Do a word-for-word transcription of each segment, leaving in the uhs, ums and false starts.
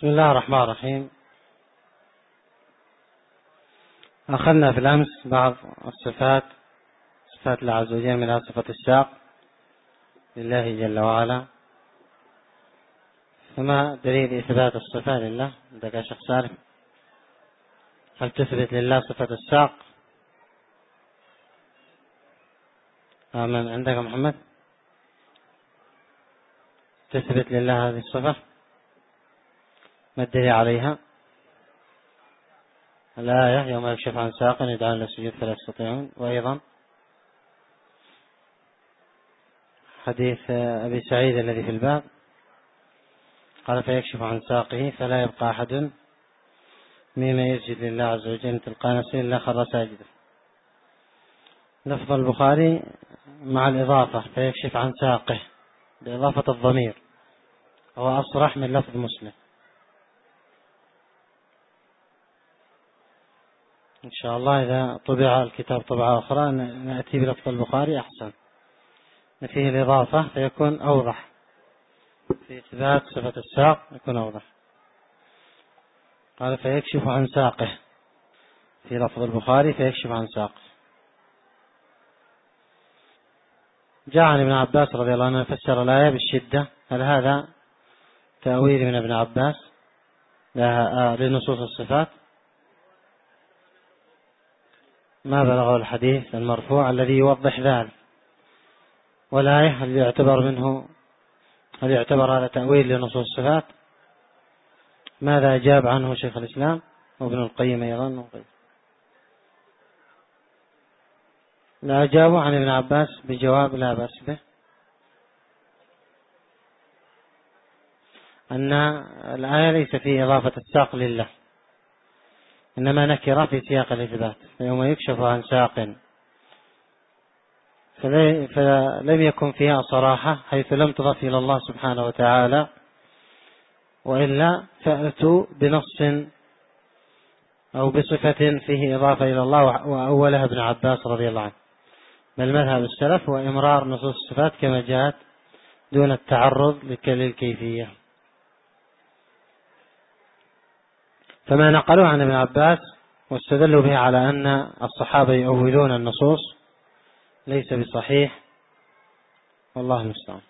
بسم الله الرحمن الرحيم. أخذنا في الأمس بعض الصفات صفات الله عز وجل، منها صفة الساق لله جل وعلا. فما دليل إثبات الصفة لله؟ عندك يا شيخ سالم، هل تثبت لله صفة الساق؟ آمن. عندك يا محمد تثبت لله هذه الصفة؟ ما الدليل عليها؟ الآية يوم يكشف عن ساق يدعون للسجود فلا يستطيعون، وأيضا حديث أبي سعيد الذي في الباب قال فيكشف عن ساقه فلا يبقى أحد مما يسجد لله عز وجل تلقى نفسه إلا خر ساجدا. لفظ البخاري مع الإضافة فيكشف عن ساقه بإضافة الضمير، هو أصرح من لفظ مسلم. إن شاء الله إذا طبع الكتاب طبعة أخرى نأتي بلفظ البخاري أحسن، فيه الإضافة فيكون أوضح في إثبات صفة الساق، يكون أوضح. قال فيكشف عن ساقه في لفظ البخاري فيكشف عن ساقه. جاء عن ابن عباس رضي الله عنه فسر الآية بالشدة. هل هذا تأويل من ابن عباس لنصوص الصفات؟ ما بلغه الحديث المرفوع الذي يوضح ذلك، والآية هل يعتبر منه هل يعتبر هذا تأويل لنصوص الصفات؟ ماذا أجاب عنه شيخ الإسلام وابن القيم أيضا؟ لا أجابوا عن ابن عباس بجواب لا بأس به، أن الآية ليس في إضافة الساق لله، إنما نكرة في سياق الإثبات. فيوم يكشف عن ساق فلم يكن فيها صراحة حيث لم تضف إلى الله سبحانه وتعالى، وإلا فأتوا بنص أو بصفة فيه إضافة إلى الله وأولها ابن عباس رضي الله عنه. بل مذهب السلف هو إمرار نصوص الصفات كما جاءت دون التعرض للكيفية. فما نقلوا عن ابن عباس واستدلوا به على أن الصحابة يؤولون النصوص ليس بصحيح، والله المستعان.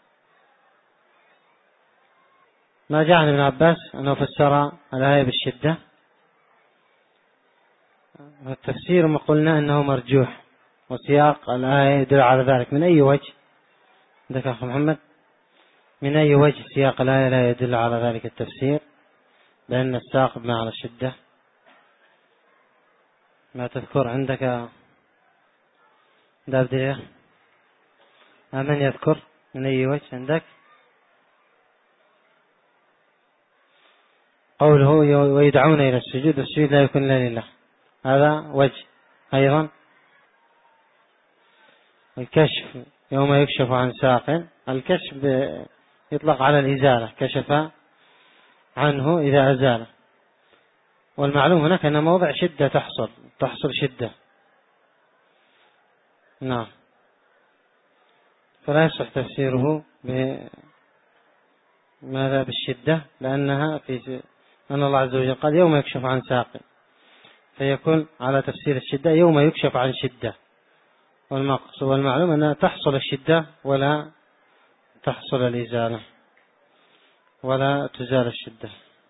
ما جاء عن ابن عباس أنه فسر الآية بالشدة، التفسير ما قلنا أنه مرجوح، وسياق الآية يدل على ذلك. من أي وجه عندك أخي محمد؟ من أي وجه سياق الآية لا يدل على ذلك التفسير بأن الساق بمعنى الشدة؟ ما تذكر عندك دابدية؟ من يذكر من أي وجه عندك؟ قوله ويدعون إلى السجود والسجود لا يكون إلا لله، هذا وجه. أيضا الكشف يوم يكشف عن ساق، الكشف يطلق على الإزالة، كشف عنه إذا أزاله، والمعلوم هناك أن موضع شدة تحصل تحصل شدة، نعم، فلا يصح تفسيره بماذا بالشدة، لأنها في أن الله عز وجل قال يوم يكشف عن ساق، فيكون على تفسير الشدة يوم يكشف عن شدة، والمقصود والمعلوم أنها تحصل الشدة ولا تحصل الإزالة ولا تزال الشدة.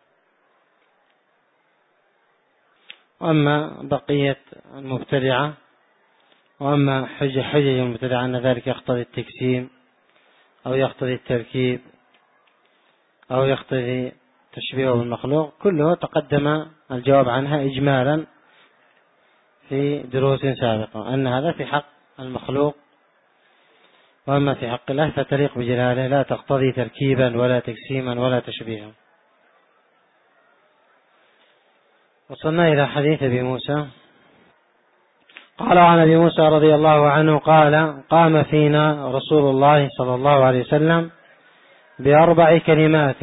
وأما بقية المبتدعة وأما حجة حجج المبتدعة أن ذلك يقتضي التقسيم أو يقتضي التركيب أو يقتضي تشبيهه بالمخلوق، كله تقدم الجواب عنها إجمالا في دروس سابقة، أن هذا في حق المخلوق، وأما في حق الله فتليق بجلاله، لا تقتضي تركيبا ولا تقسيما ولا تشبيها. وصلنا إلى حديث أبي موسى. قال عن أبي موسى رضي الله عنه قال قام فينا رسول الله صلى الله عليه وسلم بأربع كلمات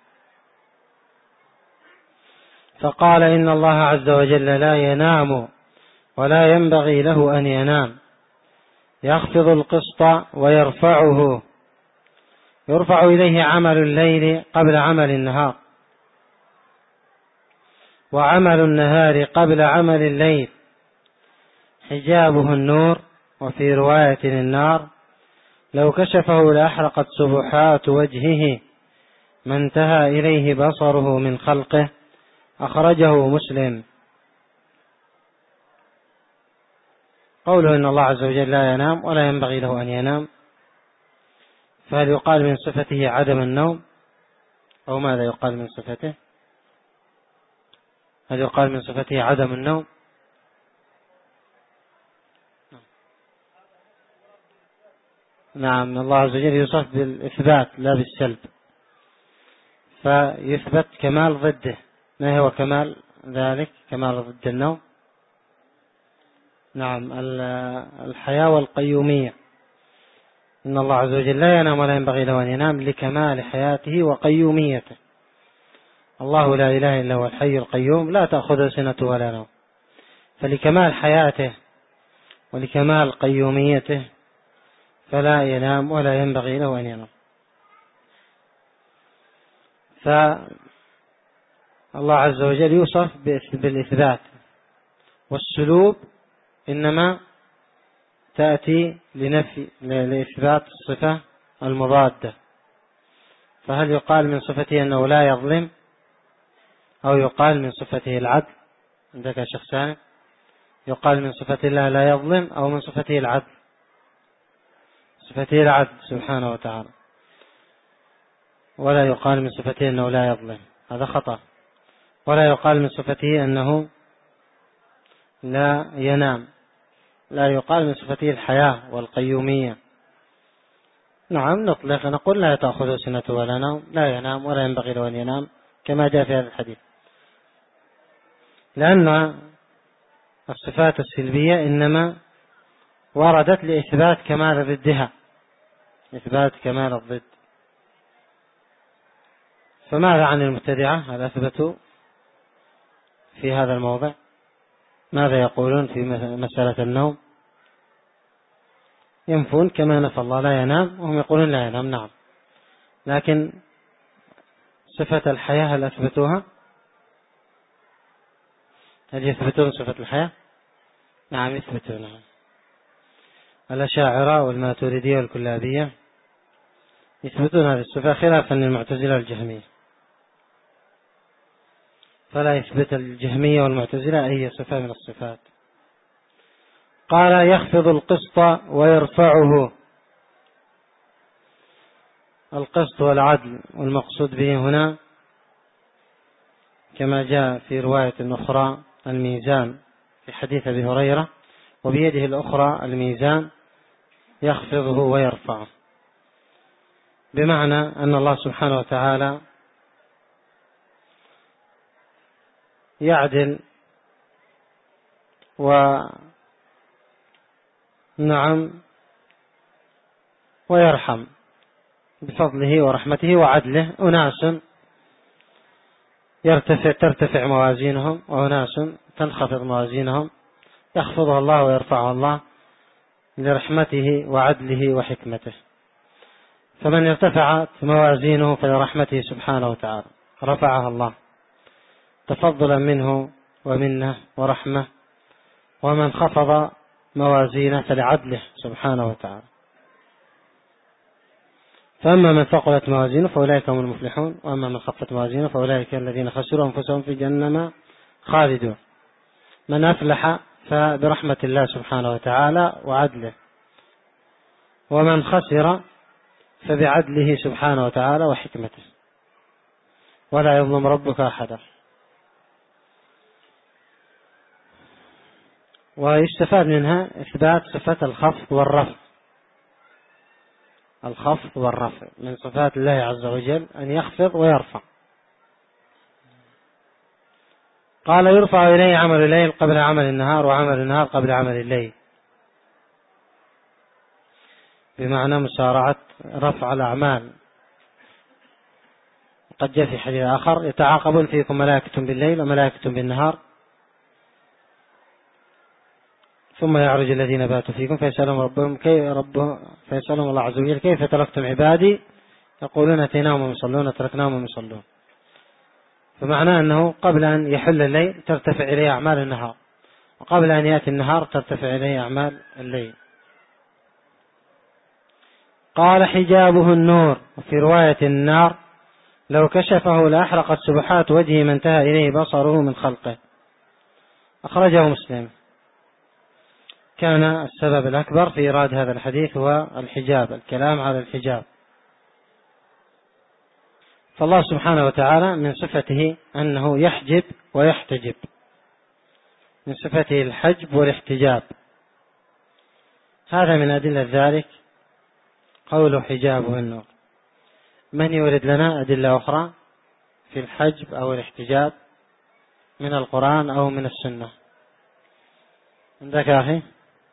فقال إن الله عز وجل لا ينام ولا ينبغي له أن ينام، يخفض القسط ويرفعه، يرفع إليه عمل الليل قبل عمل النهار، وعمل النهار قبل عمل الليل حجابه النور، وفي رواية النار لو كشفه لأحرقت سبحات وجهه ما انتهى إليه بصره من خلقه. أخرجه مسلم. قوله إن الله عز وجل لا ينام ولا ينبغي له أن ينام، فهل يقال من صفته عدم النوم أو ماذا يقال من صفته؟ هل يقال من صفته عدم النوم؟ نعم، الله عز وجل يوصف بالإثبات لا بالسلب، فيثبت كمال ضده. ما هو كمال ذلك؟ كمال ضد النوم. نعم، الحياة والقيومية. إن الله عز وجل لا ينام ولا ينبغي له أن ينام لكمال حياته وقيوميته. الله لا إله إلا هو الحي القيوم لا تأخذه سنة ولا نوم، فلكمال حياته ولكمال قيوميته فلا ينام ولا ينبغي له أن ينام. فالله عز وجل يوصف بالإثبات، والسلوب إنما تأتي لنفي لإثبات الصفة المضادة. فهل يقال من صفته أنه لا يظلم أو يقال من صفته العدل؟ عندك شخصان، يقال من صفة الله لا يظلم أو من صفته العدل؟ صفته العدل سبحانه وتعالى، ولا يقال من صفته أنه لا يظلم، هذا خطأ. ولا يقال من صفته أنه لا ينام، لا يقال من صفته الحياة والقيومية. نعم، نطلق نقول لا تأخذه سنة ولا نوم، لا ينام ولا ينبغي له أن ينام كما جاء في هذا الحديث، لأن الصفات السلبية إنما وردت لإثبات كمال ضدها، إثبات كمال الضد. فماذا عن المبتدعة؟ هل أثبتوا في هذا الموضع؟ ماذا يقولون في مسألة النوم؟ ينفون كما نفى الله لا ينام، وهم يقولون لا ينام. نعم، لكن صفة الحياة هل أثبتوها؟ هل يثبتون صفة الحياة؟ نعم يثبتونها. الأشاعرة والماتريدية والكلابية يثبتون هذه الصفة خلافا للمعتزلة والجهمية، فلا يثبت الجهمية والمعتزلة أي صفة من الصفات. قال يخفض القسط ويرفعه. القسط والعدل، والمقصود به هنا كما جاء في رواية أخرى الميزان في حديث أبي هريرة، وبيده الأخرى الميزان يخفضه ويرفعه، بمعنى أن الله سبحانه وتعالى يعدل ونعم ويرحم بفضله ورحمته وعدله. أناس يرتفع ترتفع موازينهم، وأناس تنخفض موازينهم، يخفضها الله ويرفعها الله لرحمته وعدله وحكمته. فمن ارتفعت موازينه فلرحمته سبحانه وتعالى رفعها الله تفضلا منه ومنه ورحمة، ومن خفض موازينه فلعدله سبحانه وتعالى. فأما من ثقلت موازينه فأولئك هم المفلحون، وأما من خفت موازينه فأولئك الذين خسروا أنفسهم في جهنم خالدون. من أفلح فبرحمة الله سبحانه وتعالى وعدله، ومن خسر فبعدله سبحانه وتعالى وحكمته، ولا يظلم ربك أحدا. ويستفاد منها إثبات صفة الخفض والرفع. الخفض والرفع من صفات الله عز وجل أن يخفض ويرفع. قال يرفع إليه عمل الليل قبل عمل النهار، وعمل النهار قبل عمل الليل، بمعنى مسارعة رفع الأعمال. قد جاء في حديث آخر يتعاقبون فيكم ملائكة بالليل وملائكة بالنهار، ثم يعرج الذين باتوا فيكم فيسألهم ربهم كيف ربهم فيسألهم الله عز وجل كيف تركتم عبادي، يقولون أتيناهم ويصلون تركناهم ويصلون. فمعناه أنه قبل أن يحل الليل ترتفع إليه أعمال النهار، وقبل أن يأتي النهار ترتفع إليه أعمال الليل. قال حجابه النور، وفي رواية النار لو كشفه لأحرقت سبحات وجهه ما انتهى إليه بصره من خلقه. أخرجه مسلم. كان السبب الأكبر في إيراد هذا الحديث هو الحجاب، الكلام على الحجاب. فالله سبحانه وتعالى من صفته أنه يحجب ويحتجب، من صفته الحجب والاحتجاب. هذا من أدلة ذلك قول حجابه النور. من يورد لنا أدلة أخرى في الحجب أو الاحتجاب من القرآن أو من السنة؟ عندك يا أخي؟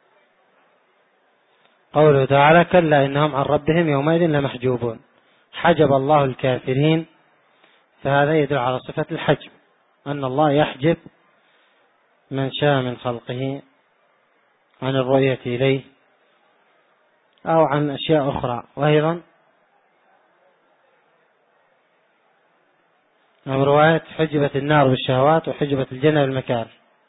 قوله تعالى كلا إنهم عن ربهم يومئذ لمحجوبون، حجب الله الكافرين، فهذا يدل على صفة الحجب، أن الله يحجب من شاء من خلقه عن الرؤية إليه أو عن أشياء أخرى. وأيضا من رواية حجبت النار بالشهوات وحجبت الجنة بالمكاره.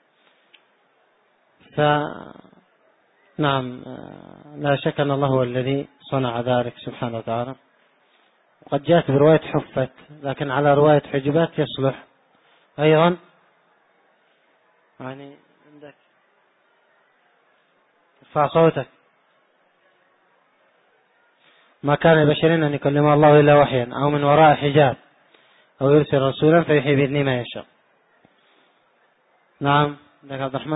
فنعم لا شك أن الله هو الذي صنع ذلك سبحانه وتعالى. وقد جاءت برواية حفت، لكن على رواية حجبات يصلح. أيضا يعني عندك ارفع صوتك. ما كان لبشر أن يكلمه الله إلا وحيا أو من وراء حجاب أو يرسل رسولا فيحيي بإذنه ما يشاء. نعم عندك عبد الرحمن.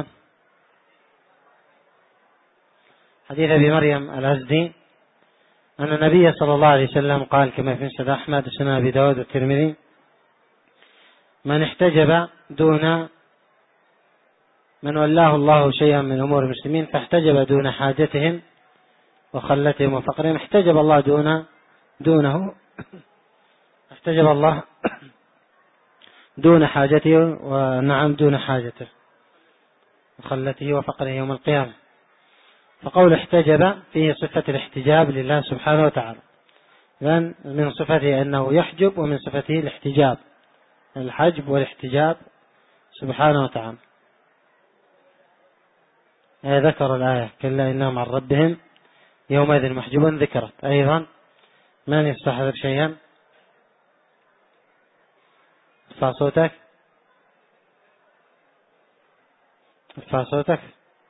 حديث أبي مريم الأزدي أن النبي صلى الله عليه وسلم قال كما في مسند أحمد وسنن أبي داود والترمذي: من احتجب دون من ولاه الله شيئا من أمور المسلمين فاحتجب دون حاجتهم وخلتهم وفقرهم، احتجب الله دون دونه احتجب الله دون حاجته، ونعم دون حاجته وخلته وفقره يوم القيامة. فقول احتجب فيه صفة الاحتجاب لله سبحانه وتعالى، لأن من صفته أنه يحجب ومن صفته الاحتجاب، الحجب والاحتجاب سبحانه وتعالى. ذكر الآية كلا إنهم عن ربهم يومئذ محجوبون ذكرت. أيضا من يستحضر شيئا؟ ارفع صوتك ارفع صوتك.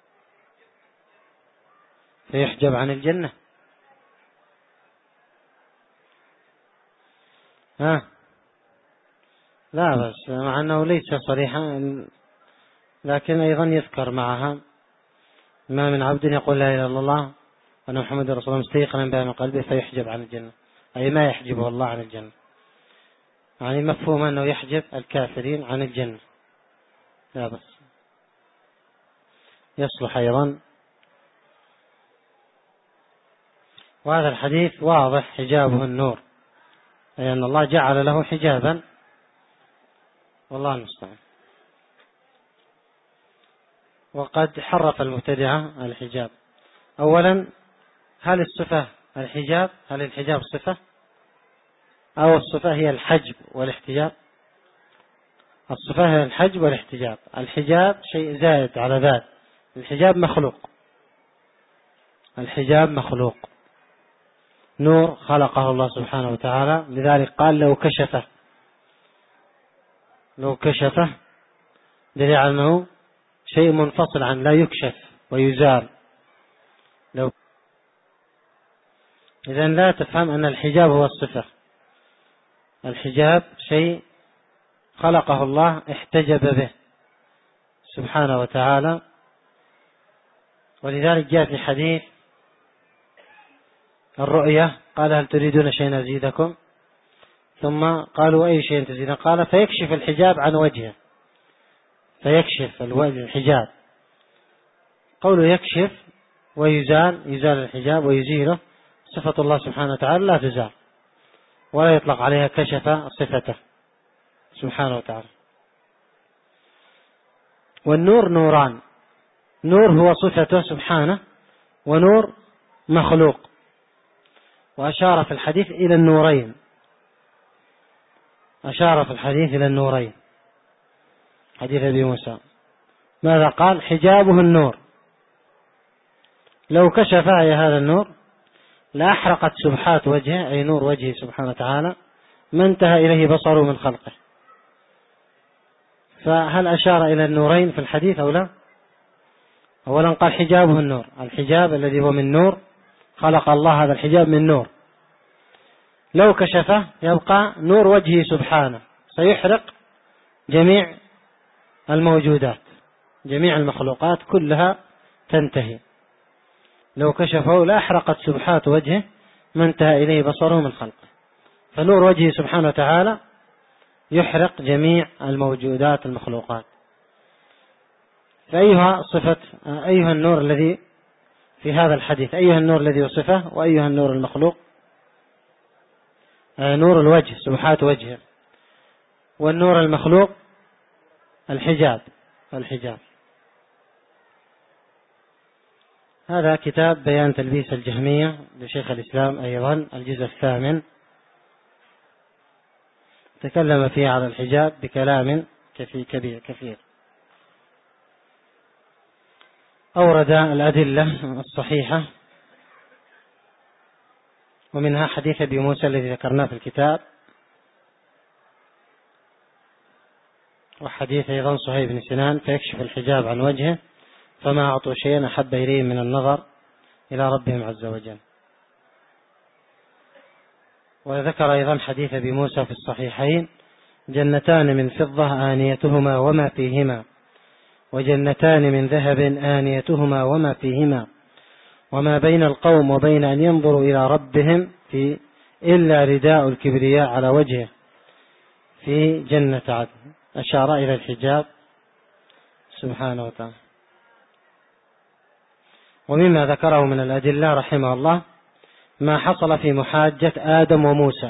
فيحجب عن الجنة. ها لا بس مع أنه ليس صريحا، لكن أيضا يذكر معها: ما من عبد يقول لا إله إلا الله وأن محمد رسول الله مستيقنا بها من قلبه فيحجب عن الجنة، أي ما يحجبه الله عن الجنة، يعني مفهوم أنه يحجب الكافرين عن الجنة. لا بس يصلح أيضا. وهذا الحديث واضح حجابه النور، أي أن الله جعل له حجابا، والله المستعان. وقد حرف المبتدعة الحجاب. أولا، هل الصفة الحجاب؟ هل الحجاب صفة أو الصفة هي الحجب والاحتجاب؟ الصفة هي الحجب والاحتجاب. الحجاب شيء زائد على ذات، الحجاب مخلوق. الحجاب مخلوق، نور خلقه الله سبحانه وتعالى، لذلك قال لو كشفه لو كشفه دليل على أنه شيء منفصل عن لا يكشف ويزال. لو إذن لا تفهم أن الحجاب هو الصفة. الحجاب شيء خلقه الله احتجب به سبحانه وتعالى. ولذلك جاء في حديث الرؤية قال هل تريدون شيئا أزيدكم؟ ثم قالوا أي شيء تزيدنا؟ قال فيكشف الحجاب عن وجهه، فيكشف الوجه الحجاب. قوله يكشف ويزال، يزال الحجاب ويزيله، صفة الله سبحانه وتعالى لا تزال ولا يطلق عليها كشف صفته سبحانه وتعالى. والنور نوران، نور هو صفته سبحانه، ونور مخلوق. وأشار في الحديث إلى النورين، أشار في الحديث إلى النورين، حديث أبي موسى. ماذا قال؟ حجابه النور، لو كشف أي هذا النور لأحرقت سبحات وجهه، أي نور وجهه سبحانه وتعالى، ما انتهى إليه بصره من خلقه. فهل أشار إلى النورين في الحديث أو لا؟ أولا قال حجابه النور، الحجاب الذي هو من نور، خلق الله هذا الحجاب من نور، لو كشفه يبقى نور وجهه سبحانه، سيحرق جميع الموجودات، جميع المخلوقات كلها تنتهي. لو كشفه لأحرقت سبحات وجهه ما انتهى إليه بصره من خلقه. فنور وجهه سبحانه وتعالى يحرق جميع الموجودات المخلوقات. فأيها صفة أيها النور الذي في هذا الحديث؟ أيها النور الذي وصفه؟ وأيها النور المخلوق؟ نور الوجه سبحات وجهه. والنور المخلوق الحجاب، الحجاب. هذا كتاب بيان تلبيس الجهمية لشيخ الإسلام أيضا، الجزء الثامن، تكلم فيه على الحجاب بكلام كبير كثير. أورد الأدلة الصحيحة، ومنها حديث أبي موسى الذي ذكرناه في الكتاب، وحديث أيضا صهيب بن سنان فيكشف الحجاب عن وجهه فما أعطوا شيئا أحب إليهم من النظر إلى ربهم عز وجل. وذكر أيضا حديث أبي موسى في الصحيحين: جنتان من فضة آنيتهما وما فيهما، وجنتان من ذهب آنيتهما وما فيهما، وما بين القوم وبين أن ينظروا إلى ربهم في إلا رداء الكبرياء على وجهه في جنة عدن. أشار إلى الحجاب سبحانه وتعالى. ومما ذكره من الأدلة رحمه الله ما حصل في محاجة آدم وموسى،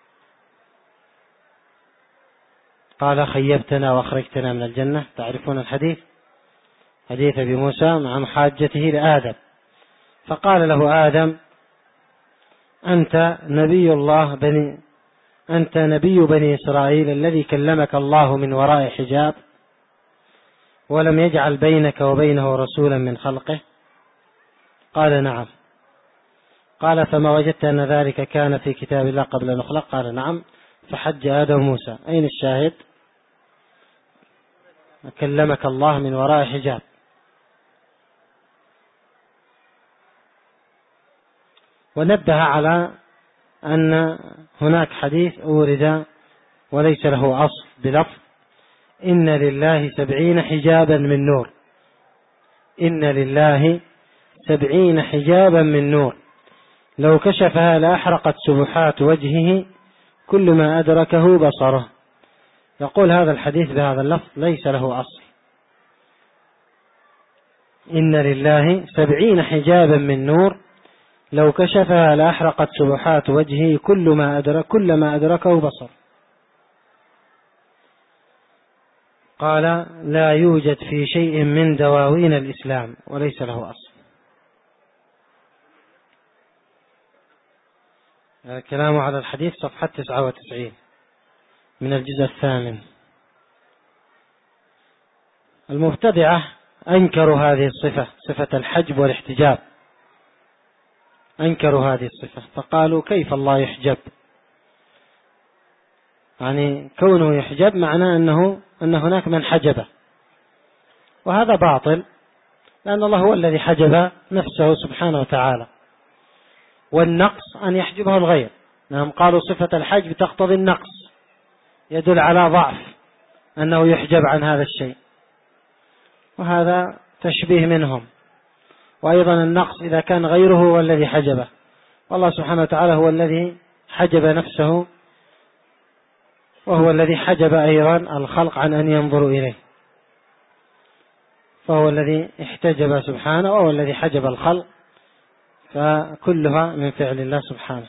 قال: خيبتنا وأخرجتنا من الجنة. تعرفون الحديث، حديث أبي موسى مع محاجته لآدم، فقال له آدم: أنت نبي الله بني أنت نبي بني إسرائيل الذي كلمك الله من وراء حجاب ولم يجعل بينك وبينه رسولا من خلقه؟ قال: نعم. قال: فما وجدت أن ذلك كان في كتاب الله قبل أن يخلق؟ قال: نعم. فحج آدم موسى. أين الشاهد؟ كلمك الله من وراء حجاب. ونبه على أن هناك حديث أورد وليس له أصل بلفظ: إن لله سبعين حجابا من نور. إن لله سبعين حجابا من نور، لو كشفها لأحرقت سبحات وجهه كل ما أدركه بصره. يقول هذا الحديث بهذا اللفظ ليس له أصل. إن لله سبعين حجابا من نور، لو كشفها لأحرقت سبحات وجهه كل ما أدرك كل ما أدركه بصر. قال: لا يوجد في شيء من دواوين الإسلام، وليس له أصل. الكلام على الحديث صفحة تسعة وتسعين من الجزء الثامن. المبتدعة أنكروا هذه الصفة، صفة الحجب والاحتجاب، أنكروا هذه الصفة، فقالوا: كيف الله يحجب؟ يعني كونه يحجب معناه أنه أن هناك من حجبه، وهذا باطل، لأن الله هو الذي حجب نفسه سبحانه وتعالى، والنقص أن يحجبه الغير. نعم، قالوا صفة الحجب تقتضي النقص، يدل على ضعف أنه يحجب عن هذا الشيء، وهذا تشبيه منهم. وأيضا النقص إذا كان غيره هو الذي حجبه، والله سبحانه وتعالى هو الذي حجب نفسه، وهو الذي حجب أيضا الخلق عن أن ينظروا إليه، فهو الذي احتجب سبحانه، وهو الذي حجب الخلق، فكلها من فعل الله سبحانه.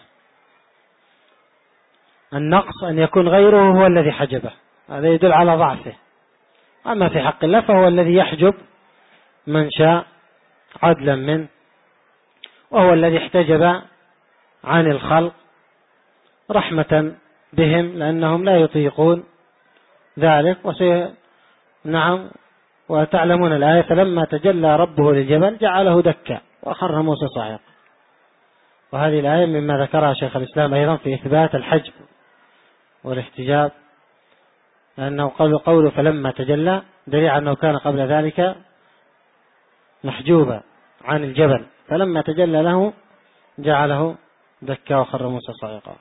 النقص أن يكون غيره هو الذي حجبه، هذا يدل على ضعفه. أما في حق الله فهو الذي يحجب من شاء عدلا منه، وهو الذي احتجب عن الخلق رحمة بهم لأنهم لا يطيقون ذلك. وسي نعم وتعلمون الآية فلما تجلى ربه للجبل جعله دكا وخر موسى صاعقا. وهذه الآية مما ذكرها شيخ الإسلام أيضا في إثبات الحجب والاحتجاب، لأنه قول قوله فلما تجلى دليل أنه كان قبل ذلك محجوبا عن الجبل، فلما تجلى له جعله دكا وخر موسى صاعقا.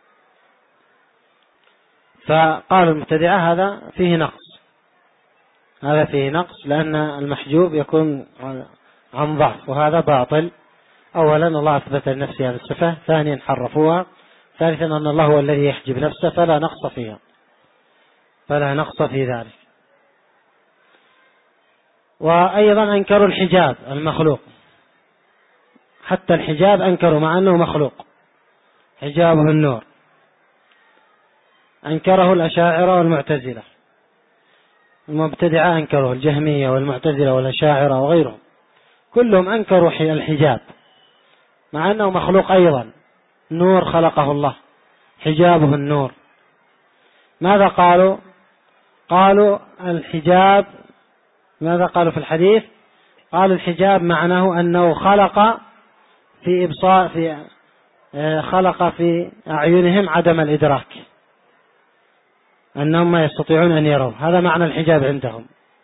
فقال المبتدعة هذا فيه نقص، هذا فيه نقص لأن المحجوب يكون عن ضعف، وهذا باطل. أولا الله أثبت لنفسه هذه الصفة، ثانيا حرفوها، ثالثا أن الله هو الذي يحجب نفسه فلا نقص فيها، فلا نقص في ذلك. وأيضا أنكروا الحجاب المخلوق، حتى الحجاب أنكروا مع أنه مخلوق، حجابه النور، أنكره الأشاعرة والمعتزلة. المبتدعة أنكره الجهمية والمعتزلة والأشاعرة وغيرهم، كلهم أنكروا الحجاب مع أنه مخلوق أيضا، نور خلقه الله، حجابه النور. ماذا قالوا؟ قالوا الحجاب، ماذا قالوا في الحديث؟ قالوا الحجاب معناه أنه خلق في إبصار في خلق في أعينهم عدم الإدراك، أنهم ما يستطيعون أن يروا، هذا معنى الحجاب عندهم.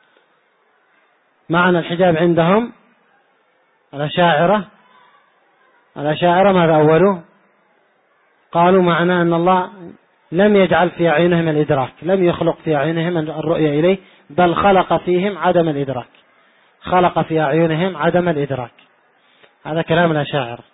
معنى الحجاب عندهم الأشاعرة الأشاعرة ماذا أولوا؟ قالوا معنى أن الله لم يجعل في أعينهم الإدراك، لم يخلق في أعينهم الرؤية إليه، بل خلق فيهم عدم الإدراك، خلق في أعينهم عدم الإدراك. هذا كلام الأشاعرة،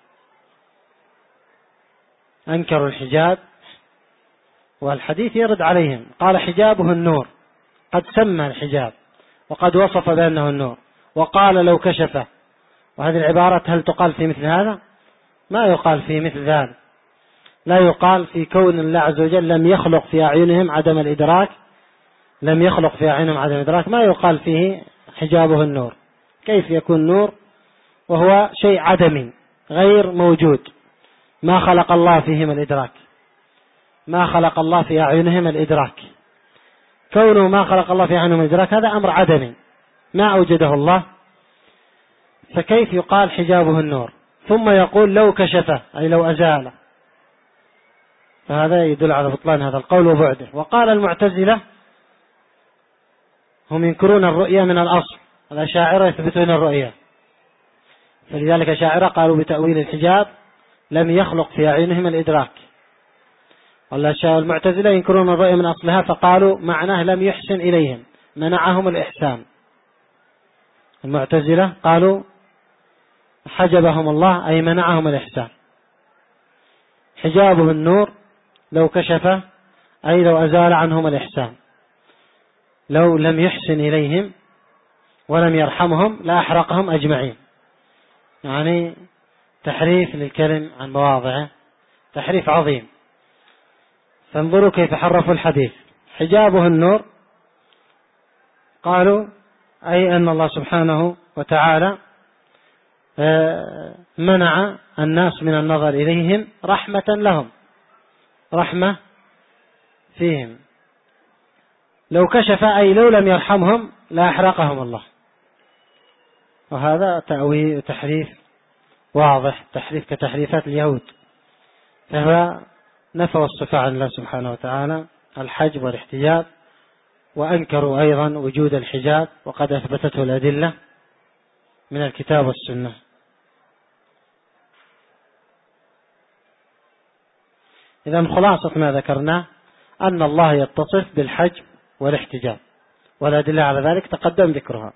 أنكروا الحجاب. والحديث يرد عليهم، قال حجابه النور، قد سمى الحجاب وقد وصف بأنه النور، وقال لو كشفه. وهذه العبارة هل تقال في مثل هذا؟ ما يقال في مثل ذلك، لا يقال في كون الله عز وجل لم يخلق في أعينهم عدم الإدراك، لم يخلق في أعينهم عدم الإدراك، ما يقال فيه حجابه النور. كيف يكون نور وهو شيء عدمي غير موجود؟ ما خلق الله فيهم الإدراك، ما خلق الله في أعينهم الإدراك. كونه ما خلق الله في أعينهم الإدراك هذا أمر عدمي ما أوجده الله، فكيف يقال حجابه النور؟ ثم يقول لو كشفه، أي لو أزاله، فهذا يدل على بطلان هذا القول وبعده. وقال المعتزلة هم ينكرون الرؤية من الأصل، الأشاعرة يثبتون الرؤية، فلذلك الأشاعرة قالوا بتأويل الحجاب لم يخلق في أعينهم الإدراك. والمعتزلة ينكرون الرؤية من أصلها، فقالوا معناه لم يحسن إليهم، منعهم الإحسان. المعتزلة قالوا حجبهم الله أي منعهم الإحسان. حجابه النور، لو كشفه أي لو أزال عنهم الإحسان، لو لم يحسن إليهم ولم يرحمهم لأحرقهم أجمعين. يعني تحريف للكلم عن مواضعه، تحريف عظيم. فانظروا كيف حرفوا الحديث. حجابه النور قالوا أي أن الله سبحانه وتعالى منع الناس من النظر إليهم رحمة لهم، رحمة فيهم. لو كشف أي لو لم يرحمهم لأحرقهم الله. وهذا تأويل تحريف واضح، تحريف كتحريفات اليهود. فهو نفوا الصفة عن الله سبحانه وتعالى، الحجب والاحتجاب، وأنكروا أيضا وجود الحجاب وقد أثبتته الأدلة من الكتاب والسنة. إذا خلاصة ما ذكرناه أن الله يتصف بالحجب والاحتجاب، والأدلة على ذلك تقدم ذكرها،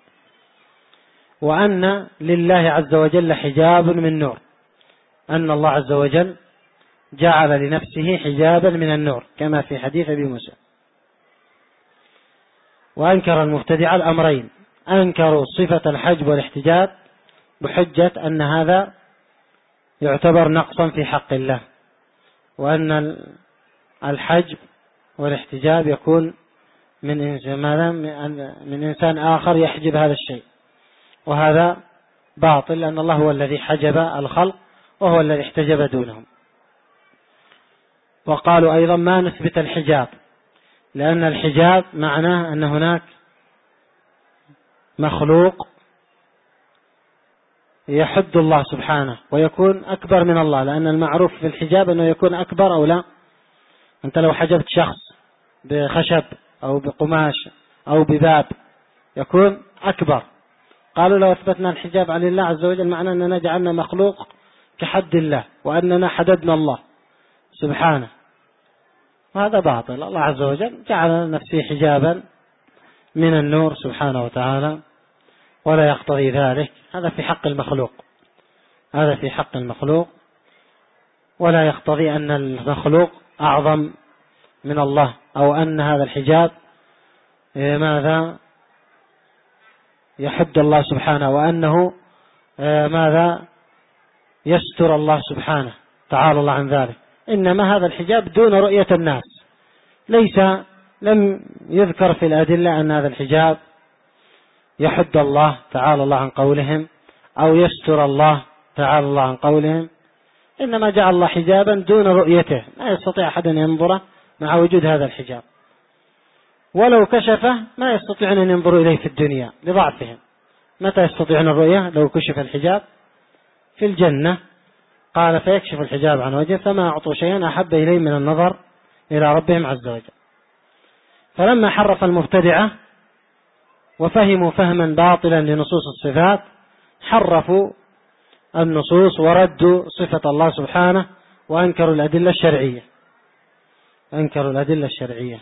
وأن لله عز وجل حجاب من نور، أن الله عز وجل جعل لنفسه حجابا من النور كما في حديث أبي موسى. وأنكر المبتدع الأمرين، أنكروا صفة الحجب والاحتجاب بحجة أن هذا يعتبر نقصا في حق الله، وأن الحجب والاحتجاب يكون من إنسان, من إنسان آخر يحجب هذا الشيء، وهذا باطل، لأن الله هو الذي حجب الخلق وهو الذي احتجب دونهم. وقالوا أيضا ما نثبت الحجاب، لأن الحجاب معناه أن هناك مخلوق يحد الله سبحانه ويكون أكبر من الله، لأن المعروف في الحجاب أنه يكون أكبر أو لا. أنت لو حجبت شخص بخشب أو بقماش أو بباب يكون أكبر. قالوا لو أثبتنا الحجاب عن الله عز وجل معناه أننا جعلنا مخلوق كحد الله، وأننا حددنا الله سبحانه، وهذا باطل. الله عز وجل جعل نفسه حجابا من النور سبحانه وتعالى، ولا يقتضي ذلك. هذا في حق المخلوق، هذا في حق المخلوق، ولا يقتضي أن المخلوق أعظم من الله، أو أن هذا الحجاب ماذا يحد الله سبحانه، وأنه ماذا يستر الله سبحانه تعالى الله عن ذلك. إنما هذا الحجاب دون رؤية الناس، ليس لم يذكر في الأدلة أن هذا الحجاب يحد الله تعالى الله عن قولهم أو يستر الله تعالى الله عن قولهم، إنما جعل الله حجابا دون رؤيته، لا يستطيع أحد أن ينظره مع وجود هذا الحجاب، ولو كشفه ما يستطيعون أن ينظروا إليه في الدنيا لضعفهم. متى يستطيعون الرؤية؟ لو كشف الحجاب في الجنة. قال فيكشف الحجاب عن وجهه فما أعطوا شيئا أحب إليه من النظر إلى ربهم عز وجل. فلما حرف المبتدعة وفهموا فهما باطلا لنصوص الصفات، حرفوا النصوص وردوا صفة الله سبحانه، وأنكروا الأدلة الشرعية أنكروا الأدلة الشرعية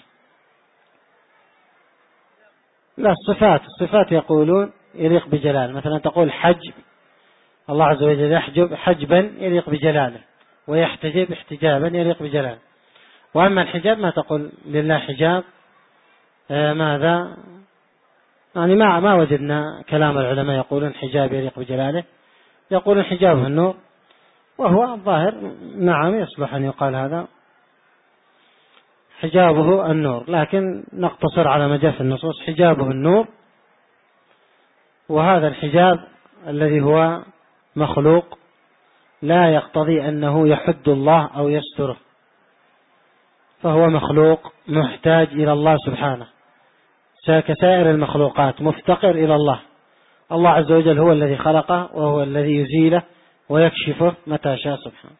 لا، الصفات الصفات يقولون يليق بجلاله. مثلا تقول حجب، الله عز وجل يحجب حجبا يليق بجلاله، ويحتجب احتجابا يليق بجلاله. وأما الحجاب ما تقول لله حجاب آه ماذا يعني ما ما وجدنا كلام العلماء يقولون حجاب يليق بجلاله، يقولون حجابه النور، وهو الظاهر نعم يصلح أن يقال هذا حجابه النور، لكن نقتصر على ما جاء في النصوص حجابه النور. وهذا الحجاب الذي هو مخلوق لا يقتضي أنه يحد الله أو يستره، فهو مخلوق محتاج إلى الله سبحانه كسائر المخلوقات، مفتقر إلى الله. الله عز وجل هو الذي خلقه، وهو الذي يزيله ويكشفه متى شاء سبحانه.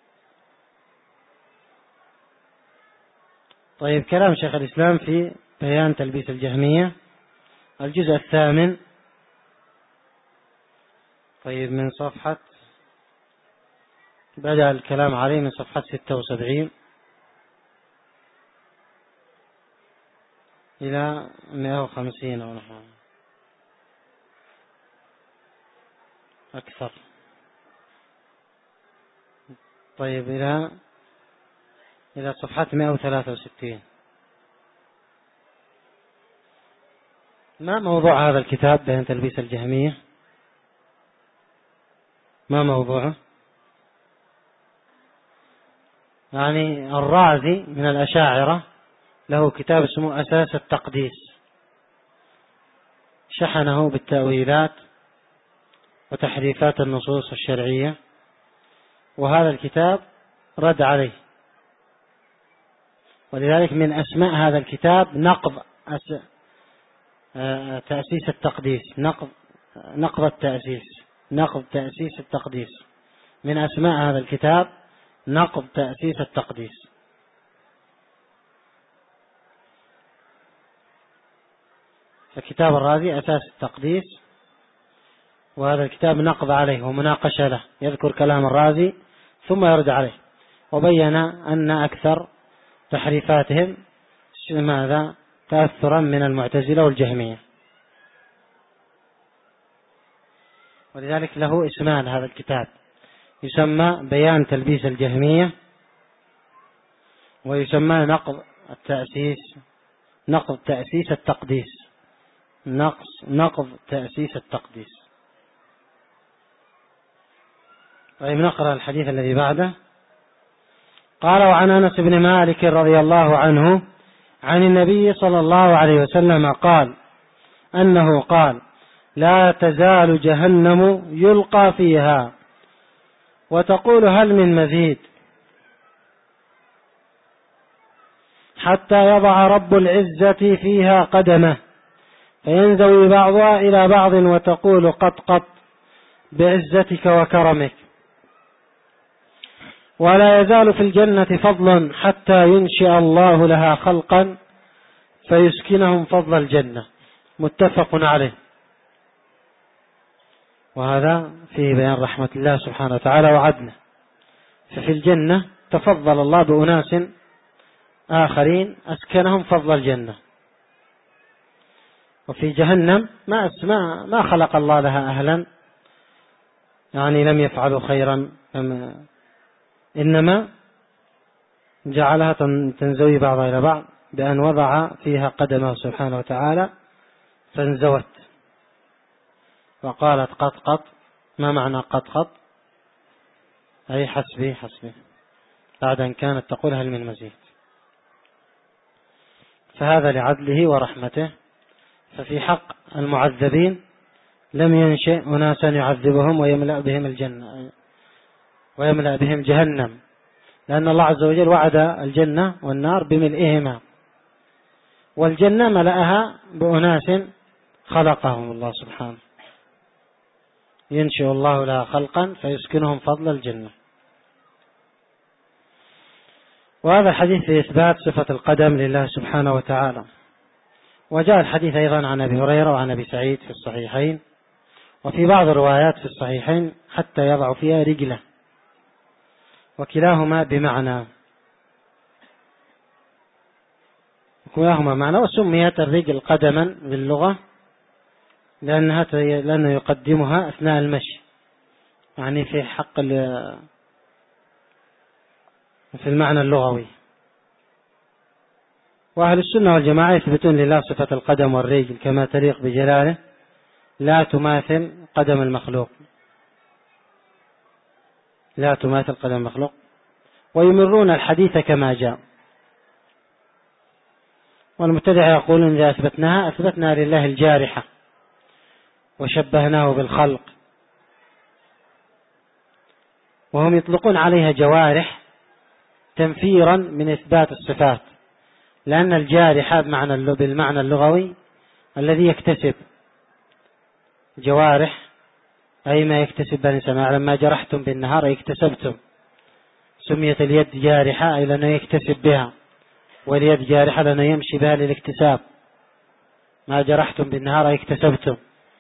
طيب، كلام شيخ الإسلام في بيان تلبيس الجهمية، الجزء الثامن. طيب، من صفحة بدأ الكلام عليه من صفحة ستة وسبعين إلى مئة وخمسين أو نحو أكثر. طيب، إلى إلى صفحة مئة وثلاثة وستين. ما موضوع هذا الكتاب بيان تلبيس الجهمية؟ ما موضوعه؟ يعني الرازي من الأشاعرة له كتاب اسمه أساس التقديس، شحنه بالتأويلات وتحريفات النصوص الشرعية، وهذا الكتاب رد عليه. ولذلك من أسماء هذا الكتاب نقض أس... تأسيس التقديس، نقض نقض التأسيس نقض تأسيس التقديس من أسماء هذا الكتاب نقض تأسيس التقديس. فكتاب الرازي أساس التقديس، وهذا الكتاب نقض عليه ومناقشة له، يذكر كلام الرازي ثم يرد عليه، وبين أن أكثر تحريفاتهم ماذا تأثرا من المعتزلة والجهمية. ولذلك له اسمان هذا الكتاب، يسمى بيان تلبيس الجهمية، ويسمى نقض التأسيس نقض تأسيس التقديس نقص نقض تأسيس التقديس. طيب، نقرأ الحديث الذي بعده. قال: وعن أنس بن مالك رضي الله عنه عن النبي صلى الله عليه وسلم قال أنه قال: لا تزال جهنم يلقى فيها وتقول هل من مزيد، حتى يضع رب العزة فيها قدمه فينزوي بعضها إلى بعض وتقول قط قط بعزتك وكرمك. ولا يزال في الجنة فضل حتى ينشئ الله لها خلقا فيسكنهم فضل الجنة. متفق عليه. وهذا فيه بيان رحمة الله سبحانه وتعالى وعدله. ففي الجنة تفضل الله بأناس آخرين أسكنهم فضل الجنة. وفي جهنم ما اسمع ما خلق الله لها أهلا يعني لم يفعلوا خيرا، إنما جعلها تنزوي بعضها إلى بعض بأن وضع فيها قدمه سبحانه وتعالى فانزوت وقالت قط قط. ما معنى قط قط؟ أي حسبي حسبي، بعد أن كانت تقول هل من مزيد. فهذا لعدله ورحمته. ففي حق المعذبين لم ينشئ أناسا يعذبهم ويملأ بهم الجنة ويملأ بهم جهنم، لأن الله عز وجل وعد الجنة والنار بملئهما، والجنة ملأها بأناس خلقهم الله سبحانه. ينشئ الله لها خلقا فيسكنهم فضل الجنة. وهذا الحديث في إثبات صفة القدم لله سبحانه وتعالى. وجاء الحديث أيضا عن أبي هريرة وعن أبي سعيد في الصحيحين، وفي بعض الروايات في الصحيحين حتى يضع فيها رجله، وكلاهما بمعنى كلاهما معنى. وسميت الرجل قدما باللغة لأنها لأنه يقدمها أثناء المشي، يعني في حق في المعنى اللغوي. وأهل السنة والجماعة يثبتون لله صفة القدم والرجل كما تليق بجلاله، لا تماثل قدم المخلوق، لا تماثل قدم المخلوق، ويمرون الحديث كما جاء. والمبتدع يقولون إذا أثبتناها أثبتنا لله الجارحة وشبهناه بالخلق، وهم يطلقون عليها جوارح تنفيرا من إثبات الصفات، لأن الجارحة بمعنى بالمعنى اللغوي الذي يكتسب، جوارح أي ما يكتسب بني سماع. لما جرحتم بالنهار اكتسبتم. سميت اليد جارحة أي لأنه يكتسب بها، واليد جارحة لأنه يمشي بها للاكتساب. ما جرحتم بالنهار اكتسبتم،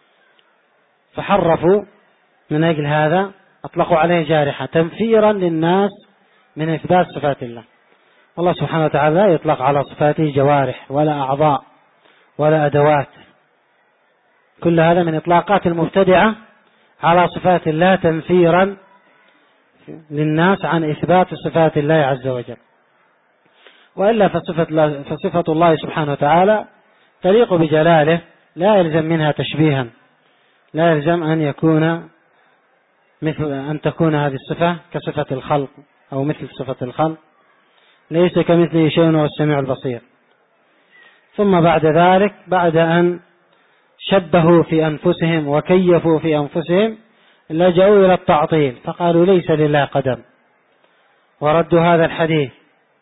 فحرفوا من أجل هذا أطلقوا عليه جارحة تنفيرا للناس من إثبات صفات الله. الله سبحانه وتعالى لا يطلق على صفاته جوارح ولا أعضاء ولا أدوات. كل هذا من إطلاقات المبتدعة على صفات الله تنفيرا للناس عن إثبات صفات الله عز وجل. وإلا فصفة الله, فصفة الله سبحانه وتعالى تليق بجلاله، لا يلزم منها تشبيها، لا يلزم أن يكون مثل أن تكون هذه الصفة كصفة الخلق أو مثل صفة الخلق. ليس كمثله شيء وهو السميع البصير. ثم بعد ذلك بعد أن شبهوا في أنفسهم وكيفوا في أنفسهم لجأوا إلى التعطيل فقالوا ليس لله قدم، وردوا هذا الحديث.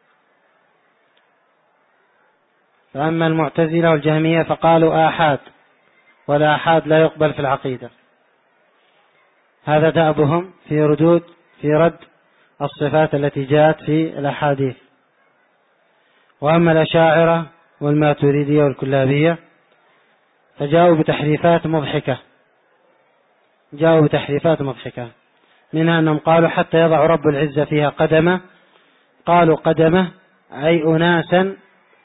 فأما المعتزلة والجهمية فقالوا آحاد، والآحاد لا يقبل في العقيدة. هذا دأبهم في ردود في رد الصفات التي جاءت في الأحاديث. وأما الأشاعرة والماتريدية والكلابية فجاءوا بتحريفات مضحكة جاءوا بتحريفات مضحكة منها أنهم قالوا حتى يضع رب العزة فيها قدمه. قالوا قدمه أي أناسا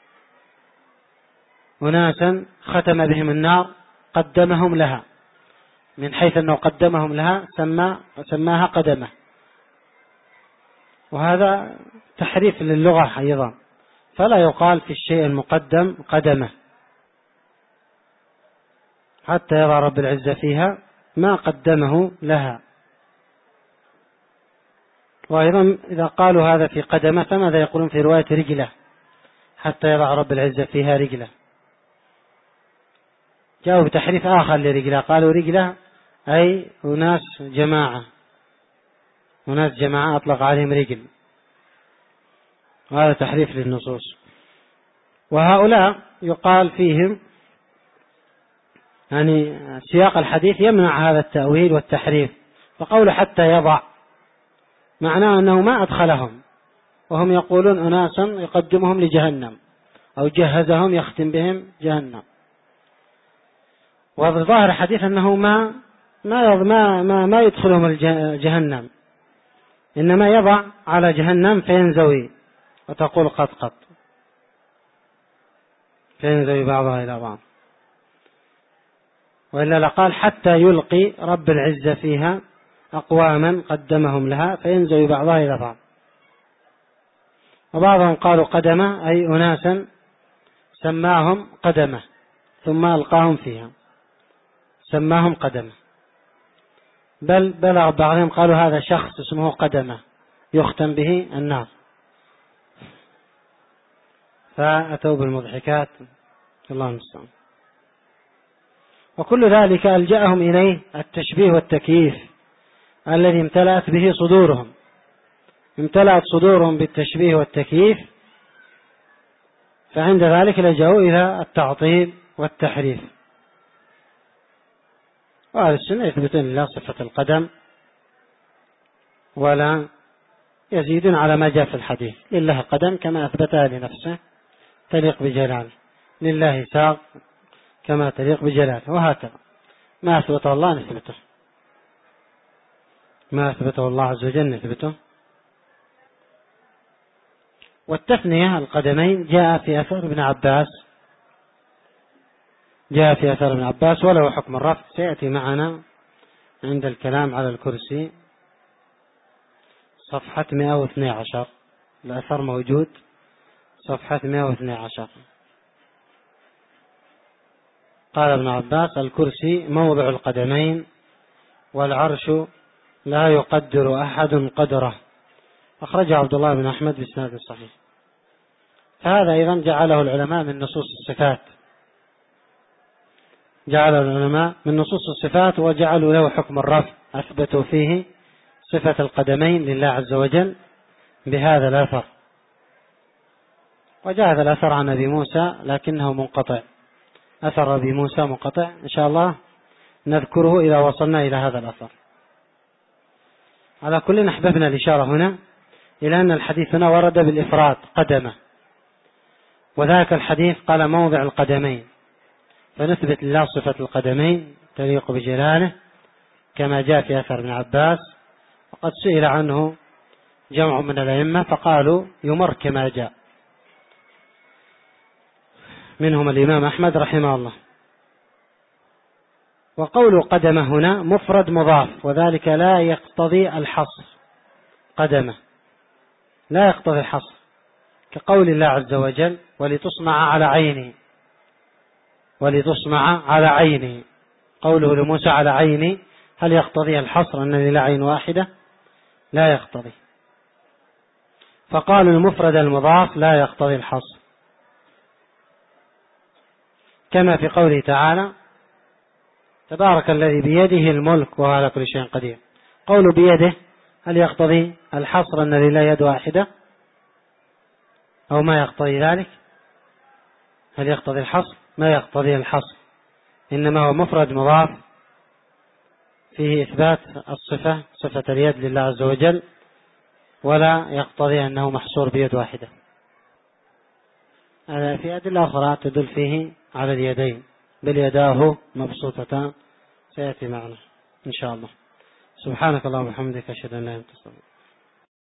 أناسا ختم بهم النار قدمهم لها، من حيث أنه قدمهم لها سمى سماها قدمه. وهذا تحريف للغة أيضا، فلا يقال في الشيء المقدم قدمه حتى يضع رب العزة فيها ما قدمه لها. وأيضا إذا قالوا هذا في قدمه فماذا يقولون في رواية رجله حتى يضع رب العزة فيها رجله؟ جاءوا بتحريف آخر لرجله، قالوا رجله أي أناس جماعة أناس جماعة أطلق عليهم رجل، وهذا تحريف للنصوص. وهؤلاء يقال فيهم يعني سياق الحديث يمنع هذا التأويل والتحريف، فقول حتى يضع معناه أنه ما أدخلهم، وهم يقولون أناسا يقدمهم لجهنم أو جهزهم يختم بهم جهنم. وظاهر الحديث أنه ما ما ما ما يدخلهم الجهنم، إنما يضع على جهنم فينزوي، وتقول قد قد فينزوي بعضها إلى بعض، وإلا لقال حتى يلقي رب العزة فيها أقواما قدمهم لها فينزوي بعضها إلى بعض. وبعضهم قالوا قدمة أي أناسا سماهم قدمة ثم ألقاهم فيها، سماهم قدمة، بل بلغ بعضهم قالوا هذا شخص اسمه قدمة يختم به النار، فأتوا بالمضحكات الله المستعان. وكل ذلك ألجأهم إليه التشبيه والتكييف الذي امتلأت به صدورهم، امتلأت صدورهم بالتشبيه والتكييف، فعند ذلك لجأوا إلى التعطيل والتحريف. وأهل السنة يثبتون لله صفة القدم ولا يزيدون على ما جاء في الحديث، لله قدم كما أثبتها لنفسه تليق بجلاله، لله ساق كما تليق بجلاله، وهكذا ما أثبته الله نثبته، ما أثبته الله عز وجل نثبته. والتثنية القدمين جاء في أثر ابن عباس، جاء في أثر ابن عباس وله حكم الرفع، سيأتي معنا عند الكلام على الكرسي صفحة مئة واثني عشر، الأثر موجود صفحة مئة واثني عشر. قال ابن عباس الكرسي موضع القدمين والعرش لا يقدر أحد قدره، أخرجه عبد الله بن أحمد بإسناد صحيح. هذا أيضا جعله العلماء من نصوص الصفات، جعله العلماء من نصوص الصفات وجعلوا له حكم الرفع، أثبتوا فيه صفة القدمين لله عز وجل بهذا الأثر. وجاء هذا الأثر عن أبي موسى لكنه منقطع، أثر أبي موسى منقطع، إن شاء الله نذكره إذا وصلنا إلى هذا الأثر. على كل أحببنا الإشارة هنا إلى أن الحديث هنا ورد بالإفراد قدمه، وذاك الحديث قال موضع القدمين، فنثبت لله صفة القدمين تليق بجلاله كما جاء في أثر ابن عباس. وقد سئل عنه جمع من الأئمة فقالوا يمر كما جاء، منهم الإمام أحمد رحمه الله. وقول قدمه هنا مفرد مضاف، وذلك لا يقتضي الحصر، قدمه لا يقتضي الحصر، كقول الله عز وجل ولتصنع على عيني، ولتصنع على عيني، قوله لموسى على عيني هل يقتضي الحصر أن لله عين واحدة؟ لا يقتضي. فقال المفرد المضاف لا يقتضي الحصر، كما في قوله تعالى تبارك الذي بيده الملك وهو على كل شيء قدير، قول بيده هل يقتضي الحصر أن لله يد واحدة أو ما يقتضي ذلك؟ هل يقتضي الحصر؟ ما يقتضي الحصر، إنما هو مفرد مضاف فيه إثبات الصفة، صفة اليد لله عز وجل، ولا يقتضي أنه محصور بيد واحدة. هذا في أدلة أخرى تدل فيه على اليدين، بل يداه مبسوطتان، سيأتي معنا إن شاء الله. سبحانك اللهم وبحمدك أشهد أن لا إله إلا أنت أستغفرك.